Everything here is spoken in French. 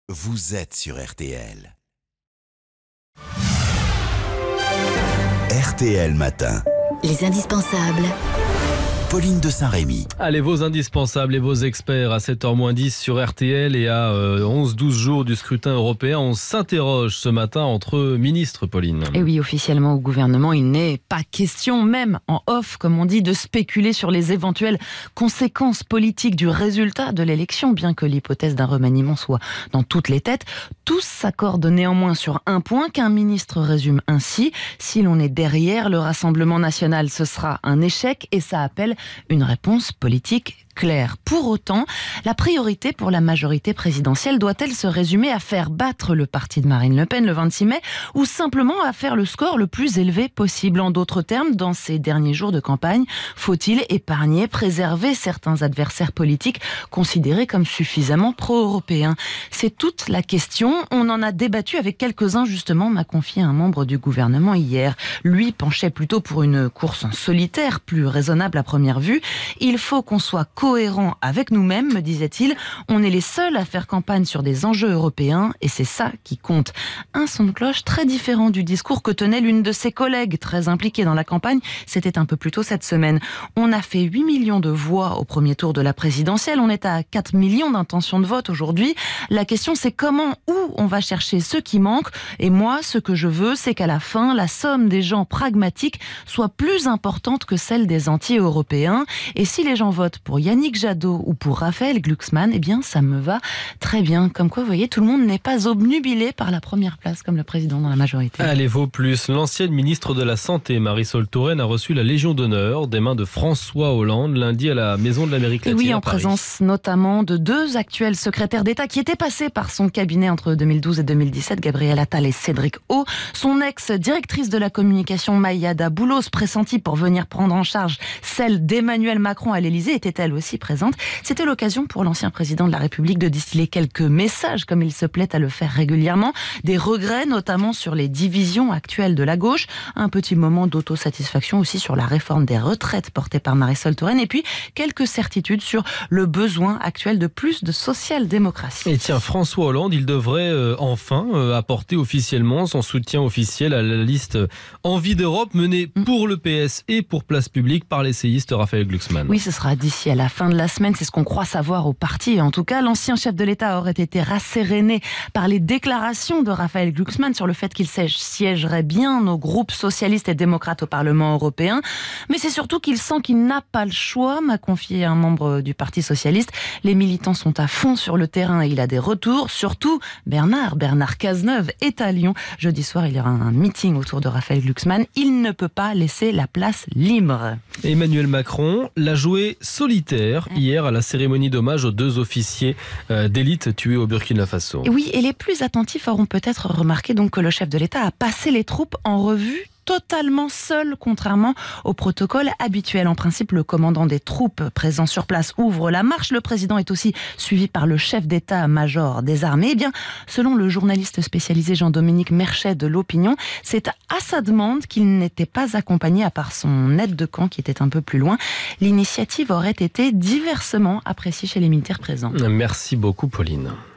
vous êtes sur RTL. RTL Matin. Les indispensables. Pauline de Saint-Rémy. Allez, vos indispensables et vos experts à 7h-10 sur RTL et à 11-12 jours du scrutin européen. On s'interroge ce matin entre ministres, Pauline. Et oui, officiellement au gouvernement, il n'est pas question, même en off, comme on dit, de spéculer sur les éventuelles conséquences politiques du résultat de l'élection, bien que l'hypothèse d'un remaniement soit dans toutes les têtes. Tous s'accordent néanmoins sur un point qu'un ministre résume ainsi: si l'on est derrière le Rassemblement national, ce sera un échec et ça appelle une réponse politique claire. Pour autant, la priorité pour la majorité présidentielle doit-elle se résumer à faire battre le parti de Marine Le Pen le 26 mai ou simplement à faire le score le plus élevé possible? En d'autres termes, dans ces derniers jours de campagne, faut-il épargner, préserver certains adversaires politiques considérés comme suffisamment pro-européens? C'est toute la question. On en a débattu avec quelques-uns, justement, m'a confié un membre du gouvernement hier. Lui penchait plutôt pour une course en solitaire, plus raisonnable à première vue. Il faut qu'on soit cohérent avec nous-mêmes, me disait-il. On est les seuls à faire campagne sur des enjeux européens et c'est ça qui compte. Un son de cloche très différent du discours que tenait l'une de ses collègues très impliquée dans la campagne. C'était un peu plus tôt cette semaine. On a fait 8 millions de voix au premier tour de la présidentielle. On est à 4 millions d'intentions de vote aujourd'hui. La question, c'est comment, où on va chercher ceux qui manquent. Et moi, ce que je veux, c'est qu'à la fin, la somme des gens pragmatiques soit plus importante que celle des anti-européens. Et si les gens votent pour Yannick Jadot ou pour Raphaël Glucksmann, eh bien ça me va très bien. Comme quoi, vous voyez, tout le monde n'est pas obnubilé par la première place comme le président dans la majorité. Allez, vaut plus. L'ancienne ministre de la Santé, Marisol Touraine, a reçu la Légion d'honneur des mains de François Hollande lundi à la Maison de l'Amérique latine. Oui, en à Paris. présence notamment de deux actuels secrétaires d'État qui étaient passés par son cabinet entre 2012 et 2017, Gabriel Attal et Cédric O. Son ex-directrice de la communication, Mayada Boulos, pressentie pour venir prendre en charge celle d'Emmanuel Macron à l'Élysée, était-elle aussi présente. C'était l'occasion pour l'ancien président de la République de distiller quelques messages, comme il se plaît à le faire régulièrement. Des regrets, notamment sur les divisions actuelles de la gauche. Un petit moment d'autosatisfaction aussi sur la réforme des retraites portée par Marisol Touraine. Et puis, quelques certitudes sur le besoin actuel de plus de social-démocratie. Et tiens, François Hollande, il devrait enfin apporter officiellement son soutien officiel à la liste Envie d'Europe menée pour le PS et pour Place Publique par l'essayiste Raphaël Glucksmann. Oui, ce sera d'ici à la fin de la semaine, c'est ce qu'on croit savoir au parti. En tout cas, l'ancien chef de l'État aurait été rasséréné par les déclarations de Raphaël Glucksmann sur le fait qu'il siégerait bien au groupe socialiste et démocrate au Parlement européen. Mais c'est surtout qu'il sent qu'il n'a pas le choix, m'a confié un membre du Parti socialiste. Les militants sont à fond sur le terrain et il a des retours. Surtout, Bernard Cazeneuve est à Lyon. Jeudi soir, il y aura un meeting autour de Raphaël Glucksmann. Il ne peut pas laisser la place libre. Emmanuel Macron l'a joué solitaire hier à la cérémonie d'hommage aux deux officiers d'élite tués au Burkina Faso. Oui, et les plus attentifs auront peut-être remarqué donc que le chef de l'État a passé les troupes en revue totalement seul, contrairement au protocole habituel. En principe, le commandant des troupes présents sur place ouvre la marche. Le président est aussi suivi par le chef d'état-major des armées. Eh bien, selon le journaliste spécialisé Jean-Dominique Merchet de l'Opinion, c'est à sa demande qu'il n'était pas accompagné, à part son aide de camp qui était un peu plus loin. L'initiative aurait été diversement appréciée chez les militaires présents. Merci beaucoup, Pauline.